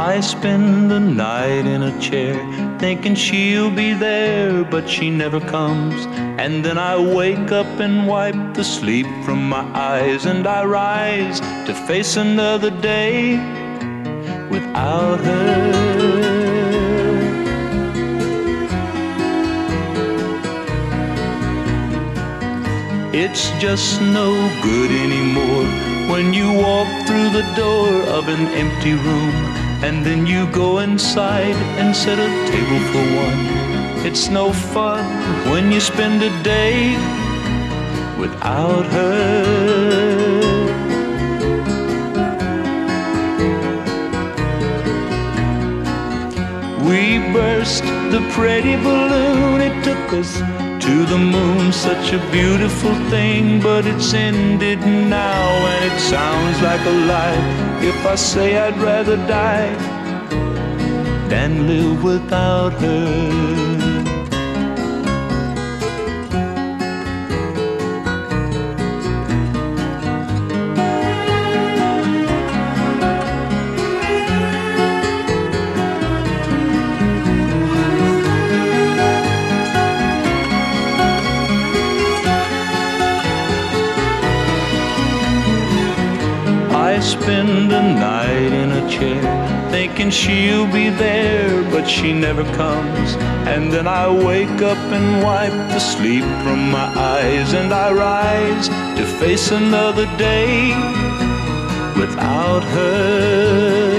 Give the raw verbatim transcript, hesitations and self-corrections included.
I spend the night in a chair, thinking she'll be there, but she never comes. And then I wake up and wipe the sleep from my eyes, and I rise to face another day without her. It's just no good anymore when you walk through the door of an empty room, and then you go inside and set a table for one. It's no fun when you spend a day without her. We burst the pretty balloon, it took us to the moon, such a beautiful thing, but it's ended now, and it sounds like a lie if I say I'd rather die than live without her. I spend a night in a chair, thinking she'll be there, but she never comes. And then I wake up and wipe the sleep from my eyes, and I rise to face another day without her.